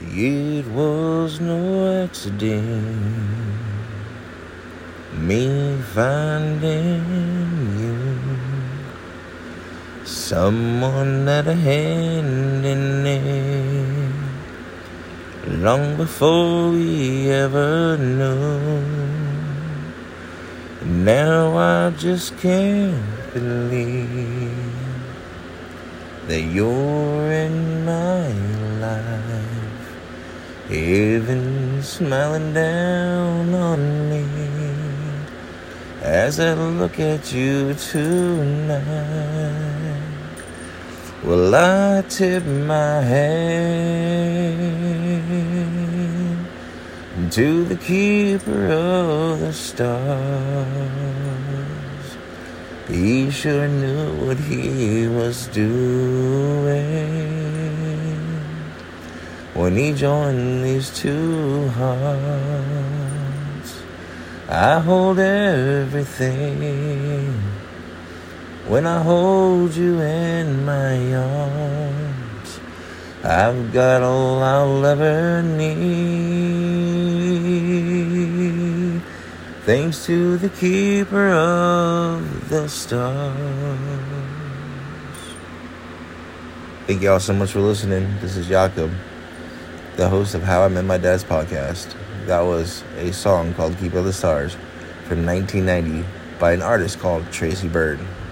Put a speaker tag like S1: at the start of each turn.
S1: It was no accident, me finding you, someone had a hand in it, long before we ever knew. Now I just can't believe that you're in my life, even smiling down on me as I look at you tonight. Well, I tip my hand to the keeper of the stars. He sure knew what he was doing when he joined these two hearts. I hold everything when I hold you in my arms. I've got all I'll ever need, thanks to the keeper of the stars. Thank y'all so much for listening. This is Jakob, the host of How I Met My Dad's podcast. That was a song called Keeper of the Stars from 1990 by an artist called Tracy Byrd.